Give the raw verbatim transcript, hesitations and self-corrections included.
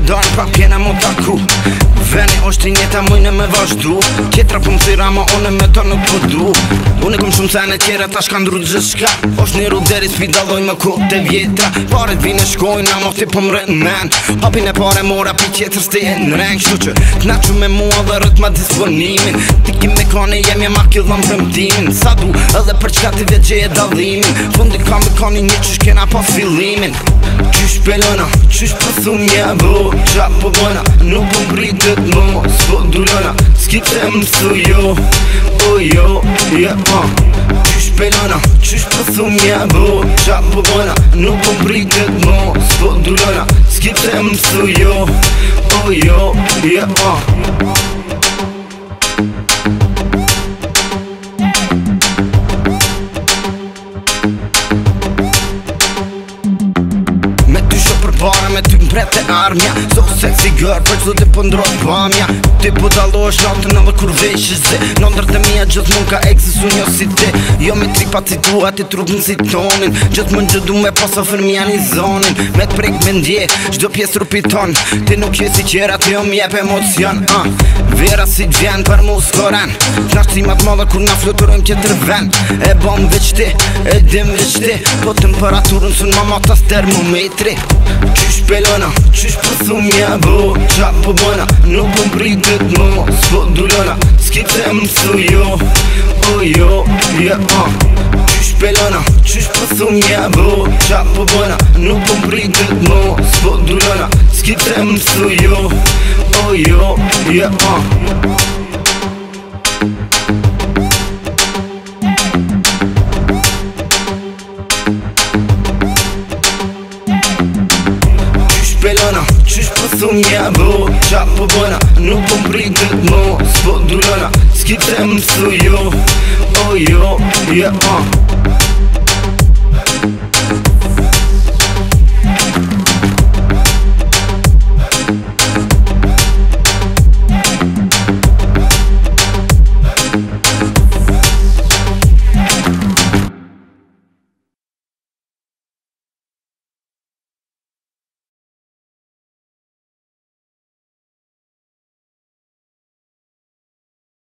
dojnë pak pjena mu taku. Veni është i njeta mujnë me vazhdu. Tjetra po mësira ma une me to nuk po du. Une kom shumë sene tjera ta shka ndru gjithë shka. Është një rrug deri s'pi daloj me kote vjetra. Paret vine shkojnë a moti po mre men. Hapin e pare mora pi tjetër s'ti e në reng. Shtu që t'nachu me mua dhe rët ma disponimin. Ti ki me kone jemi ma killon premtimin. Sa du edhe për qka ti vjet gje e dalimin. Fundi ka me kone një qysh kena pas fillimin. Qysh pelona, qysh pëthu mje bo. Qa po bëna, nuk po mbritet mo. S'po dullona, s'kite mësu jo. O jo, yeah, uh. Qysh pelona, qysh pëthu mje bo. Qa po bëna, nuk po mbritet mo. S'po dullona, s'kite mësu jo. O jo, yeah, uh. Para me ty mbret e armja. So sexy girl, për qdo ti po ndrot pamja. Ti po dalosh natën edhe kur veshës zi. Nëndrët e mija gjithë mund ka eksisu njo si ti. Jo me tripa ti tua ti trupën si tonin. Gjithë mund gjëdu me paso fërmija një zonin. Me t'prek me ndje, gjdo pjesë trupi ton. Ti nuk je si qera, ti jo m'jep emocion uh. Vera si t'vjen për mu s'koren. T'nashtimat madhe kur na fluturojmë tjetër ven. E bom veç ti, e dim veç ti. Po temperaturën sun ma matas termometri. Qysh pelona, qysh pëthu mje bo. Qa po bëna, nuk po mbritet mo. S'po dullona, s'kite mësu jo. O jo, yeah, uh. Qysh pelona, qysh pëthu mje bo. Qa po bëna, nuk po mbritet mo. S'po dullona, s'kite mësu jo. O jo, yeah, uh. Pelona, qysh pëthu mje bo. Qa po bëna, nuk po mbritet mo. S'po dullona, s'kite mësu jo. O jo, yeah, uh.